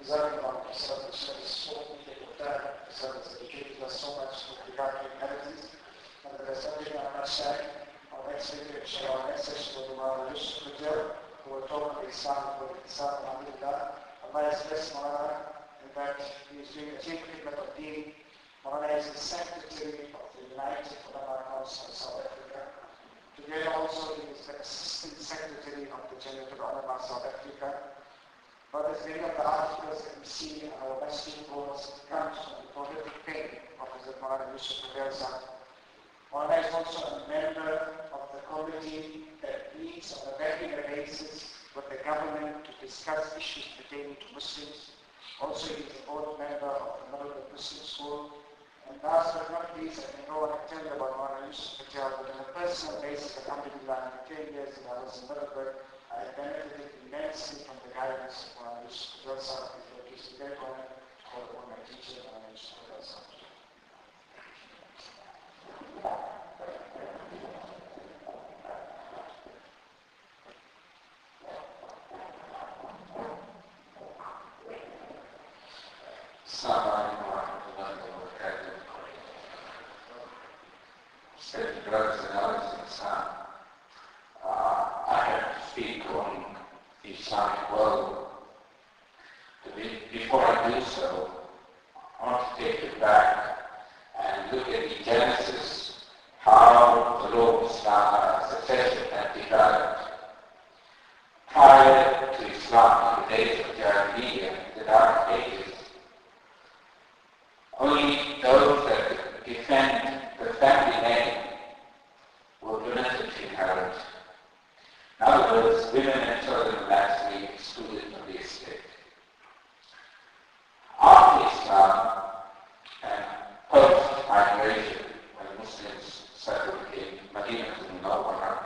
Esatto, questa persona è solo difficoltà, questa educated us so much with regard to humanities, and the subject on our side, our next speaker, our next session will be Maulana Yusuf Kujal, who will talk about Islam, Alhamdulillah. Allah has blessed Maulana in that he is doing a chief khidmat of deen. Maulana is the secretary of the United Ulama Council of South Africa. Today also he is the assistant secretary of the Jamiat Ulama South Africa. But as many of the articles that we see on our Western boards comes from the prolific pen of Hazrat Maulana Yusuf Kujal Sahib. Maulana is also a member of the committee that meets on a regular basis with the government to discuss issues pertaining to Muslims. Also, he is a board member of the Middle Muslim School. And last but not least, I can go and tell about Maulana Yusuf Kujal, but on a personal basis, Alhamdulillah, in the 10 years that I was in Middleburg, I benefited immensely from the guidance of Maulana Yusuf Kujal Sahib. It is a great honor to call upon my teacher, Maulana Yusuf Kujal Sahib. Assalamu alaikum wa rahmatullahi wa barakatuh. Respected brothers and others in Islam, I have to speak on the Islamic world. Before I do so, I want to take you back and look at the genesis, how the law of Islam succession had developed. Prior to Islam, in the days of Jahiliyyah, the Dark Ages, only those that could defend the family name were permitted to inherit. In other words, women and children were actually excluded from the estate. After Islam and post-migration, when Muslims settled in Medina al-Munawwara,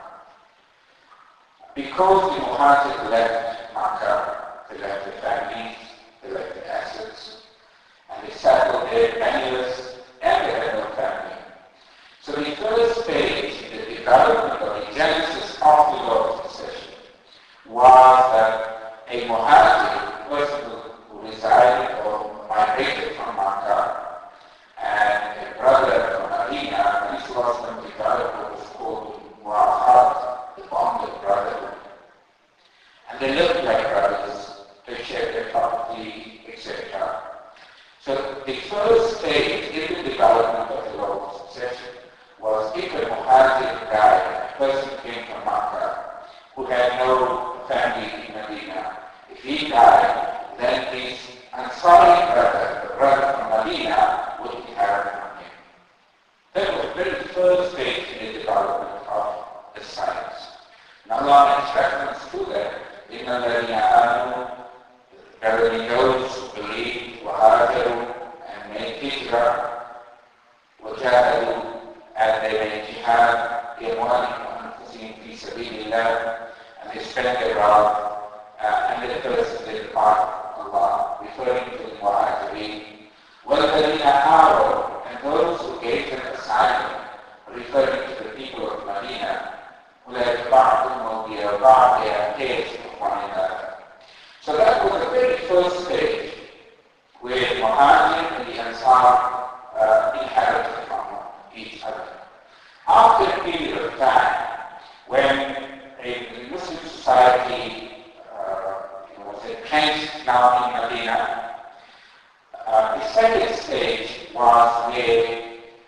because the Muhajirs left Makkah, they left their families, they left their assets, and they settled there penniless, and they had no family. So the first stage in the development of the genesis of the law of succession was that a Muhajir, person who resided or migrated from Makkah, and a brother from Medina, these was them developed what was called Mu'ahad, the bond of brotherhood. And they lived like brothers, they shared their property, etc. So the first stage in the development of the law of succession was if a Muhajir died, a person came from Makkah who had no family in Medina. If he died, then his Ansari brother, the brother from Medina, would inherit from him. That was the very first stage in the development of the science. Now Allah makes reference to that in the verily those who believe, وَهَاجَرُوا, and made hijrah, وَجَاهَدُوا, and they made jihad, بِأَمْوَالِهِمْ وَأَنفُسِهِمْ فِي سَبِيلِ اللَّهِ, and they spent their wealth, and they thirsted the path of Allah, referring to the Muhajirin. وَالَّذِينَ آوَوا, and those who gave them asylum, referring to the people of Medina, أُولَٰئِكَ بَعْضُهُمْ أَوْلِيَاءُ بَعْضٍ, they are heirs of one another. So that was the very first stage where Muhajir and the Ansar inherited from each other. After a period of time, when a Muslim society was entrenched now in Medina, the second stage was where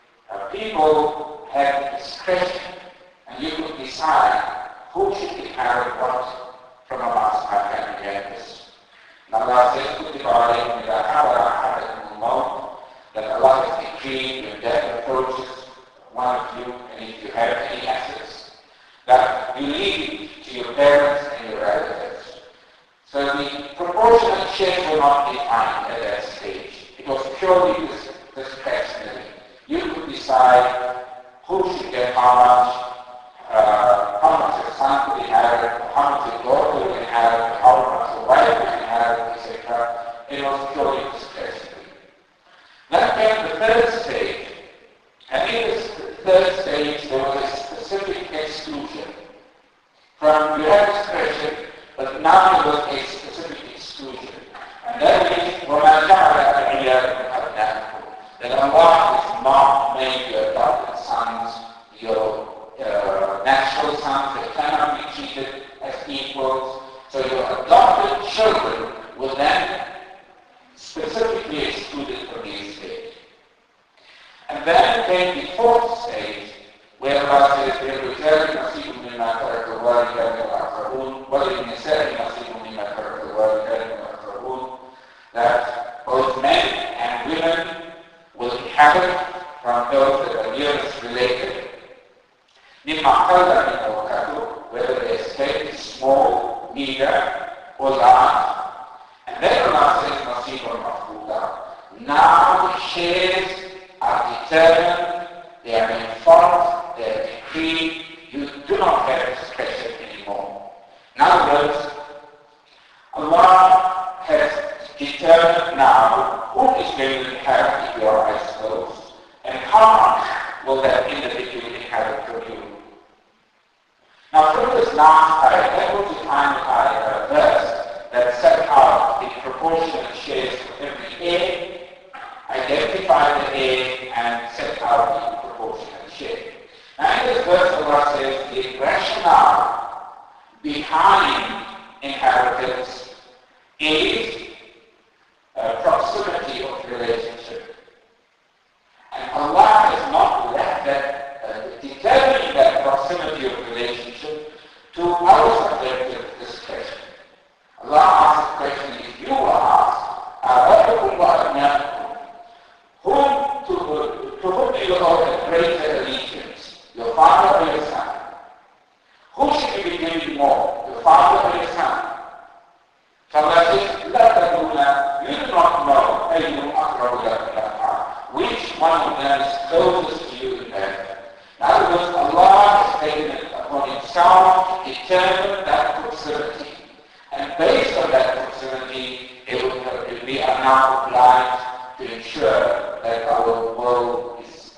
people had discretion and you could decide who should inherit what from amongst my family members. And Allah says, كُتِبَ عَلَيْكُمْ إِذَا حَضَرَ أَحَدَكُمُ الْمَوْتُ, that Allah has decreed when death approaches one of you, and if you have any assets, that you leave it to your parents and your relatives. So the proportionate shares were not defined at that stage. It was purely discretionary. You could decide who should get how much a son could inherit, how much a daughter would inherit, how much a wife would inherit, etc. It was purely discretionary. Then came the third stage, and in this third stage there was a specific exclusion. From you had discretion, but now there was a specific exclusion. And that means Allah has not made your adopted sons your natural sons. They cannot be treated as equals. So your adopted children will then specifically excluded from the estate. And then came the fourth stage, where Allah says, لِلرِّجَالِ نَصِيبٌ مِّمَّا تَرَكَ الْوَالِدَانِ وَالْأَقْرَبُونَ وَلِلنِّسَاءِ نَصِيبٌ مِّمَّا تَرَكَ الْوَالِدَانِ وَالْأَقْرَبُونَ, that both men and women will inherit from those that are nearest related. مِمَّا قَلَّ مِنْهُ وَكَثُرَ, whether the estate is small, meager, or large. And then Allah says, نَصِيبٌ مَفْرُوضًا. Now the shares are determined, they are informed, they are decreed. You do not have discretion anymore. In other words, Allah has determined now who is going to inherit your households and how much will that individual inherit from you. Now from this last ayah, that was the final verse that set out the proportionate shares for every heir, identify the heir and set out the proportionate share. Now in this verse Allah says the rationale behind inheritance is proximity of relationship. And Allah has not left that, determining that proximity of relationship to our subjective discretion. Allah asks the question, if you were asked, to whom do you owe a greater allegiance, your father or your son? Who should you be giving more, your father or your son? So Allah says, لا تدرون, you do not know أيهم أقرب لك نفعا, which one of them is closest to you in heaven. In other words, Allah has taken it upon himself to determine that proximity. And based on that proximity, it will be now obliged to ensure that our world is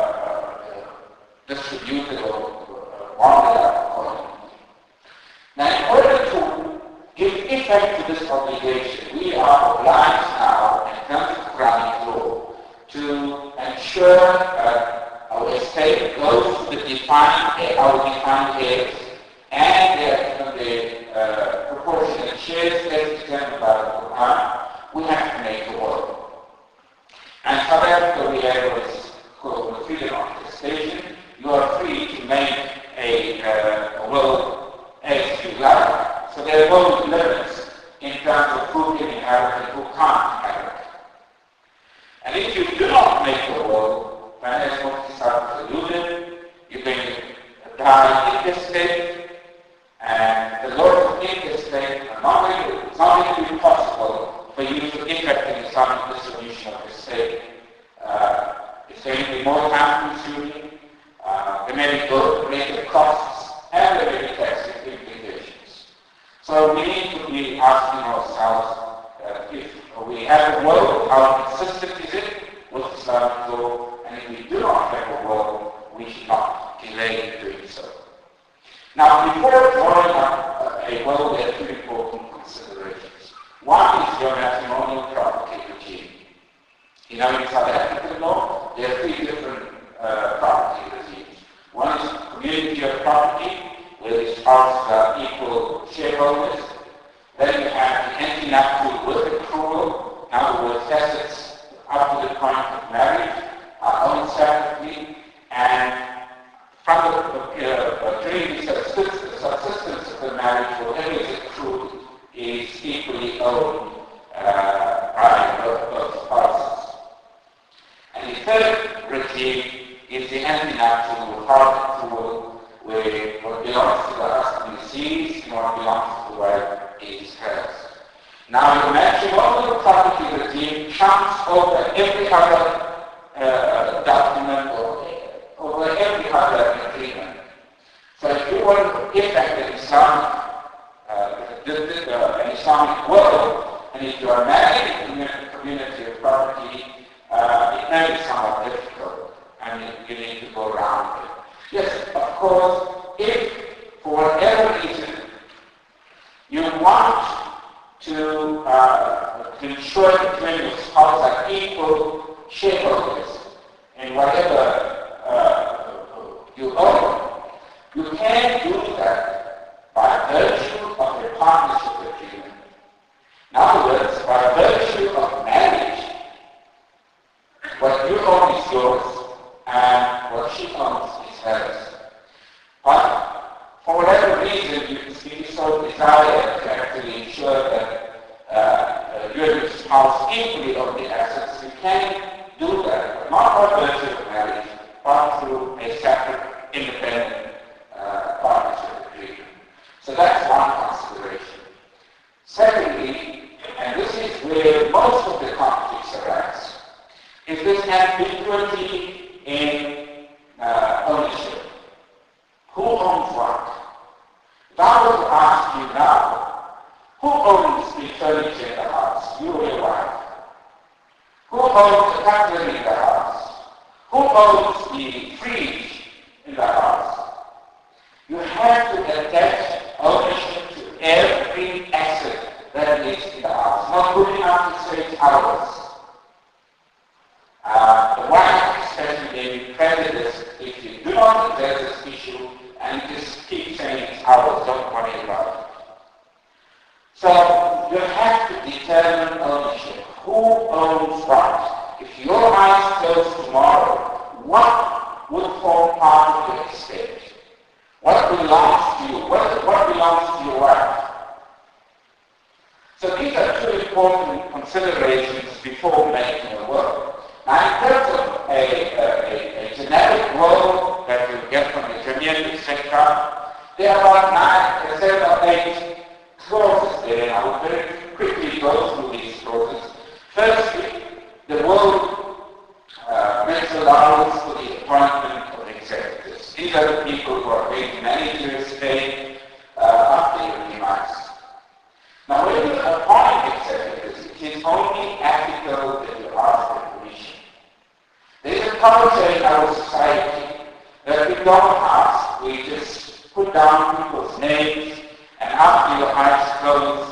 distributed or rounded up accordingly. Now, in order to give effect to this obligation, we are obliged now, in terms of Quranic law, to ensure that our estate goes to our defined heirs, and the proportionate shares as determined by the Quran. We have to make a will. And South Africa, we have what's called the freedom of gestation. You are free to make a will as you like. So there are no limits in terms of who can inherit and who can't inherit. And if you do not make a will, then as Mufti Sahib alluded, you're going to die in this state, and the Lord of this state it's not going to be possible for you to effect an Islamic distribution of the state. It's going to be more time consuming, there may be greater costs, and there may be tax implications. So we need to be asking ourselves if we have a will, how consistent is it with Islamic law, and if we do not have a will, we should not delay in doing so. Now, before drawing up a will, there are two important considerations. One is your matrimonial property regime. In South African law, there are three different property regimes. One is community of property, where the spouses are equal shareholders. Then you have the anti-nuptial with accrual. In other words, assets up to the point of marriage are owned separately, and from during the subsistence of the marriage, whatever is accrued is equally owned by both spouses. And the third regime is the anti-nuptial without accrual, where what belongs to the husband is seized and what belongs to the wife is hers. Now, the matrimonial property regime trumps over every other document or over every other agreement. So if you want to effect an Islamic will, and if you are married in a community of property, it may be somewhat difficult, and you need to go around it. Yes, of course, if for whatever reason you want to ensure that you and your spouse are equal shareholders, in whatever you own, you can do that by virtue of a partnership agreement. In other words, by virtue of marriage, what you own is yours and what she owns is hers. But for whatever reason you so desire to actually ensure that you and your spouse equally own the assets, you can do that, but not by virtue of marriage, but through a separate, independent partnership agreement. So that's one consideration. Secondly, and this is where most of the conflicts arise, is this ambiguity in ownership. Who owns what? If I were to ask you now, who owns the furniture in the house? You or your wife? Who owns the cutlery in the house? Who owns the fridge in the house? You have to attach ownership to every asset that is in the house. Not good enough to say it's ours. The wife especially may be prejudiced if you do not address this issue and just keep saying it's ours, don't worry about it. So you have to determine ownership. Who owns what? If your eyes close tomorrow, what would form part of your estate? What belongs to you? What belongs to your wife? So these are two important considerations before making a will. Now in terms of a genetic will that you get from the Jamaican, etc., there are about 7 or 8 clauses there. I will very quickly go through these clauses. Firstly, the will makes allowance for the appointment of executives. These are the people who are going to manage your estate after your demise. Now, when you appoint executives, it is only ethical that you ask for permission. There is a culture in our society that we don't ask. We just put down people's names, and after your eyes close,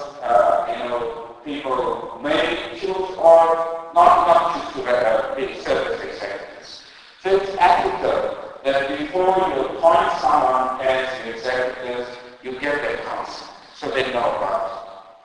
people may choose or not choose to be service executives. So it's ethical that before you appoint someone as an executive, you get their consent, so they know about it.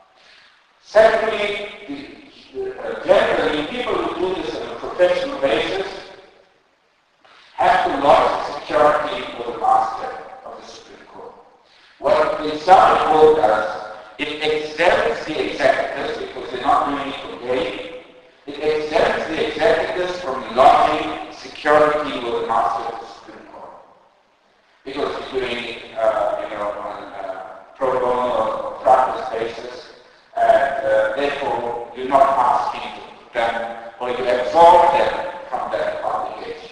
Secondly, generally, people who do this on a professional basis have to lodge security with the master of the Supreme Court. What the Islamic law does, it exempts the executives, because they're not doing it for gain, it exempts the executives from lodging security with the master of the Supreme Court. Because you're doing it, on a pro bono or practice basis, and therefore you're not asking them, or you absolve them from that obligation.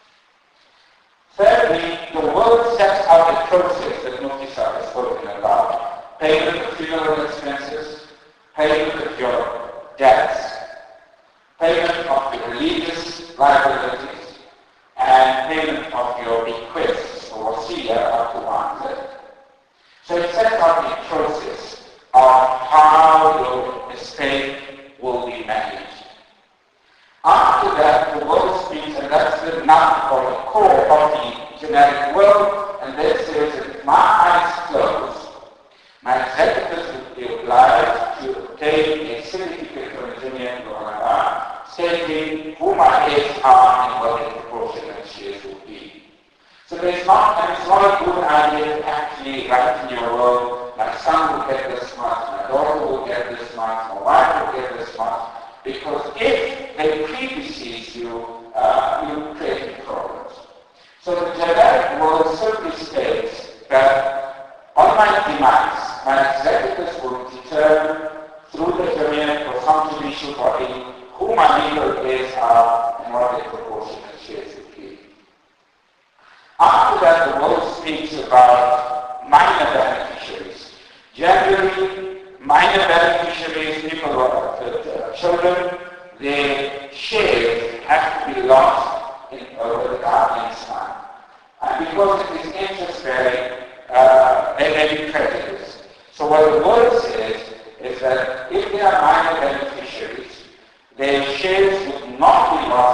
Thirdly, the will sets out a process that Mufti Sahib has spoken about. Payment of funeral expenses, payment of your debts, payment of your religious liabilities, and payment of your bequests or wasiya up to 1/3. So it sets out a process of how your estate will be managed. After that, the will speaks, and that's the nut or the core of the genetic will, and that says that if my eyes close, my executives would be obliged to obtain a certificate from the Jamiat Ulama stating who my heirs are and what the proportionate shares will be. So it's not a good idea to actually write in your will, my son will get this much, my daughter will get this much, my wife will get this much, because if they predecease you, you create problems. So the genetic will simply states that on my demise, my executives will determine through the Jamiat or some judicial body who my legal heirs are and what their proportionate shares will be. After that, the will speaks about minor beneficiaries. Generally, minor beneficiaries, people who are children, their shares have to be lost over the guardian's time. And because it is interest-bearing, they may be prejudiced. So what the word says is that if they are minor beneficiaries, their shares would not be lost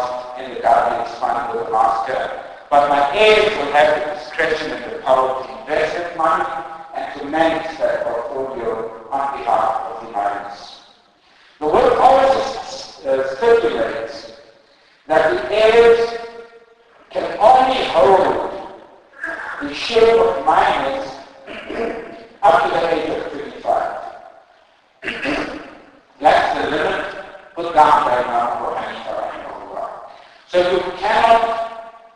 in the guardian's fund with the master, but my heirs will have the discretion and the power to invest that money and to manage that portfolio on behalf of the minors. The will also stipulates that the heirs can only hold the share of minors up to the age of 25. That's the limit put down by Imam Abu Hanifa rahimahullah. So you cannot,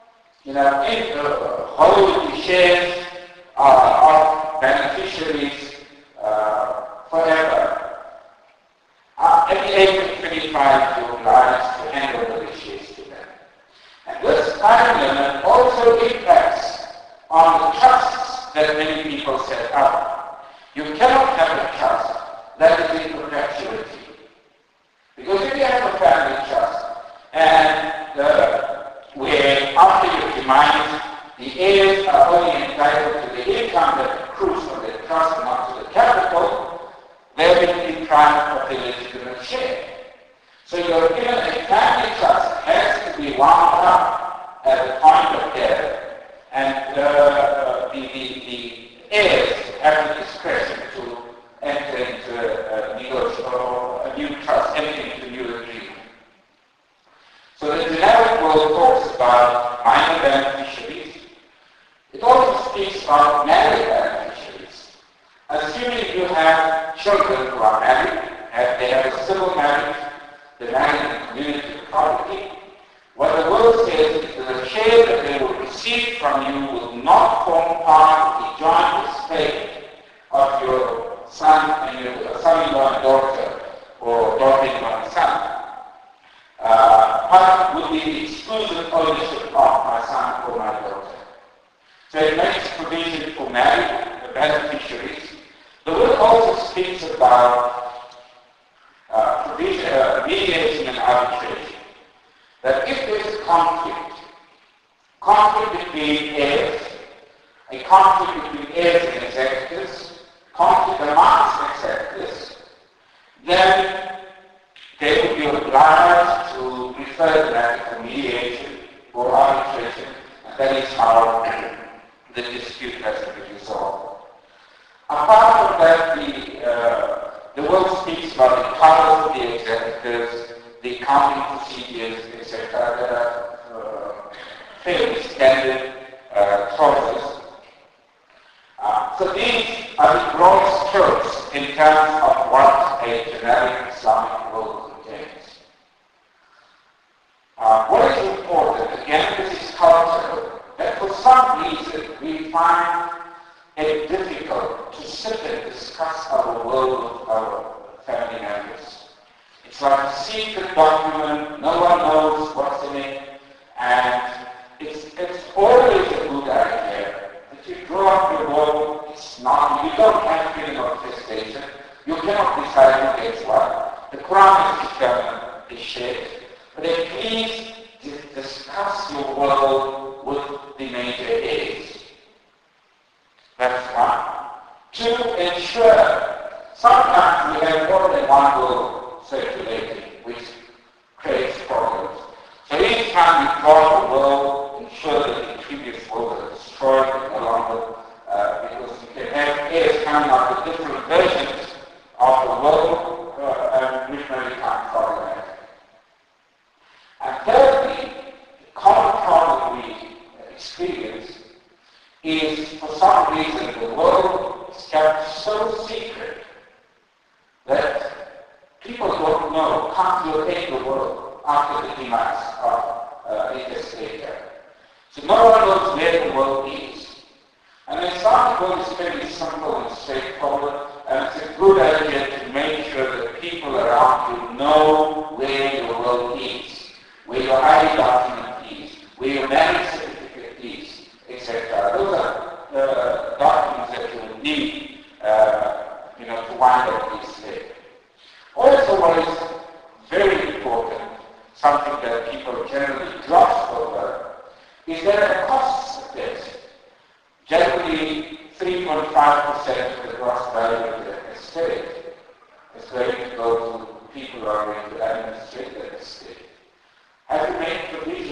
hold the shares of beneficiaries forever. At the age of 25, you're obliged to hand over the shares to them. And this time limit also impacts on the trusts that many people set up. You cannot have a trust that is in perpetuity. Because if you have a family trust, and where after your demise, the heirs are only entitled to the income that accrues from the trust and not to the capital, they will be deprived of the legitimate share. So your given a family trust has to be wound up at the point of death, and the heirs have the discretion to enter into a new trust, enter into a new agreement. So the generic world talks about minor beneficiaries. It also speaks about married beneficiaries. Assuming you have children who are married, they have a civil marriage, they marry in community property, what the will says is that the share that they will receive from you will not form part of the joint estate of your son and your son-in-law and daughter, or daughter-in-law and son. But will be the exclusive ownership of my son or my daughter. So it makes provision for married beneficiaries. The will also speaks about mediation and arbitration. That if there is conflict between heirs, a conflict between heirs and executors, conflict amongst executors, then they will be obliged to refer the matter for mediation or arbitration, and that is how the dispute has to be resolved. Apart from that, the will speaks about the powers of the executors, the accounting procedures, etc. There are fairly standard clauses. So these are the broad strokes in terms of what a generic Islamic will contains. What is important, again, this is cultural, that for some reason we find it difficult to sit and discuss our will with our family members. It's like a secret document, no one knows what's in it, and it's always a good idea that you draw up your will. It's not, you don't have feeling of gestation. You cannot decide who gets what. The Quran is determined, is shared. But then please discuss your will with the major heirs. That's one. To ensure, sometimes we have more than one will circulating, which creates problems. So each time we draw the will, ensure that the previous will is destroyed along with, because you can have heirs coming up with different versions of the will, which may become problematic. And thirdly, the common problem we experience is, for some reason, the will is kept so secret that people don't know, can't locate the will after the demise of the testator. So no one knows where the will is. And the Islamic will is fairly simple and straightforward, and it's a good idea to make sure that people around you know where your will is, where your ID document is, where your marriage certificate is, etc. Those are documents that you will need to wind up this day. Also, what is very important, something that people generally gloss over, is that the costs of this, generally 3.5% of the gross value of the estate is going to go to people who are going to administrate that estate. Have you made provision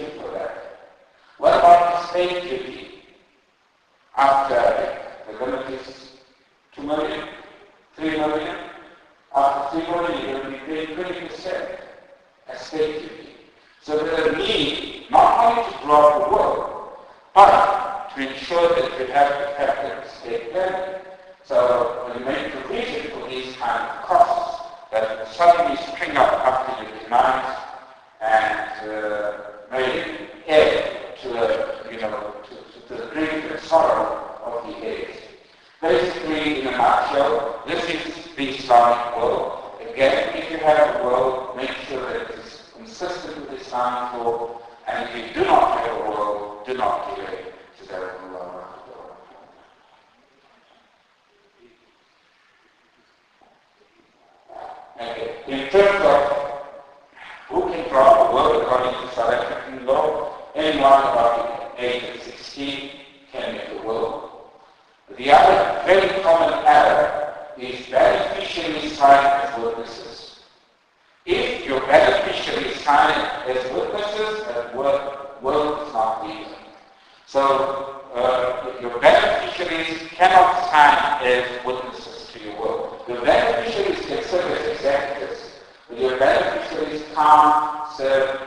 20% as state duty. So there's a need not only to grow up the world, but to ensure that you have effective state planning. So when you make provision for these kind of costs that suddenly spring up after you demand and may add to the grief and sorrow of the age. Basically, in a nutshell, this is the Islamic world. Again, if you have a world, make sure that it's consistent with Islamic law, and if you do not have a world, do not give it to the world. Okay. In terms of who can draw a world according to South African law, anyone above the age of 16 can make a will. The other very common error is beneficiaries sign as witnesses. If your beneficiaries sign as witnesses, that will is not legal. So your beneficiaries cannot sign as witnesses to your will. Your beneficiaries can serve as executors, but your beneficiaries can't serve